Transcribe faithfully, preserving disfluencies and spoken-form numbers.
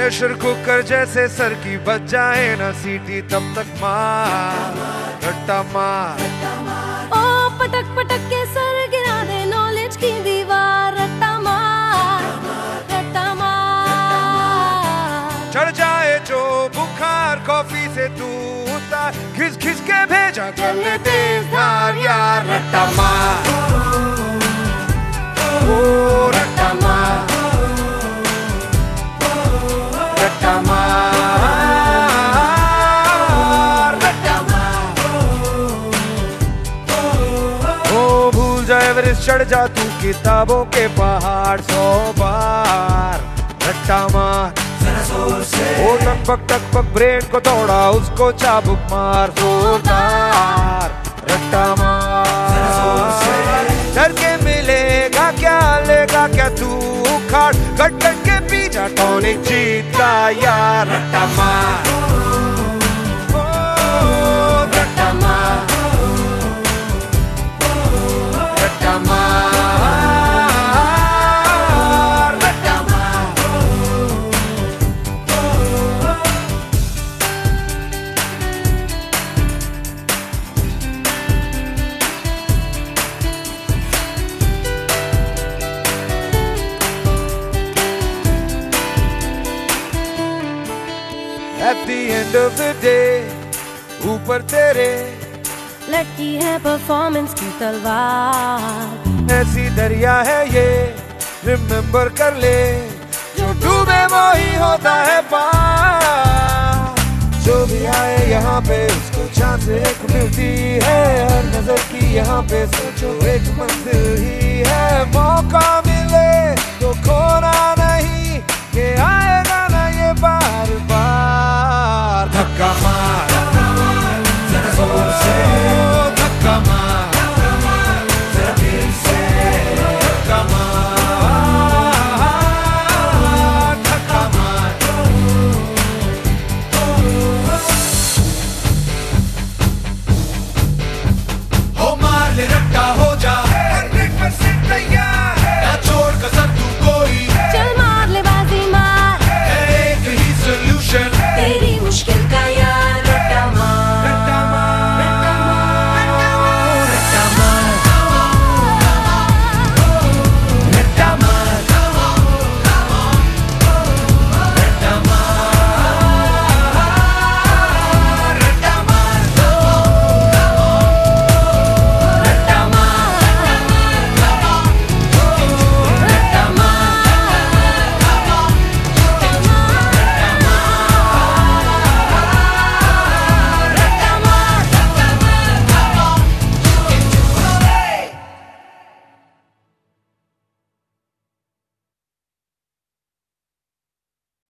Pressure cooker जैसे sir की बच जाए ना सीटी, तब तक मार रट्टा मार। ओ पटक पटक के सर गिरा दे नॉलेज की दीवार, रट्टा मार रट्टा मार। चढ़ जाए जो बुखार कॉफी से तू उतार, घिस घिस के भेजा कर ले तेज धार यार, रट्टा मार ओ रट्टा मार रट्टा मार रट्टा मार। ओ भूल जाए एवरेस्ट चढ़ जा तू किताबों के पहाड़ सौ बार, रट्टा मार ओ टक पक टक पक ब्रेन को तोड़ा उसको चाबुक मार जोरदार, रट्टा मार। डर के मिलेगा क्या लेगा क्या तू उखाड़, कट कट के पीछा टॉनिक जीत का यार, रट्टा मार ओ रट्टा मार रट्टा मार रट्टा मार। At the end of the day, ऊपर तेरे लटकी है परफॉर्मेंस की तलवार, ऐसी दरिया है ये रिमेम्बर कर ले, जो डूबे वो ही होता है पार। जो भी आए यहाँ पे उसको चांस एक मिलती है, हर नजर की यहाँ पे सोचो एक मंजिल ही है, मौका मिले तो खोना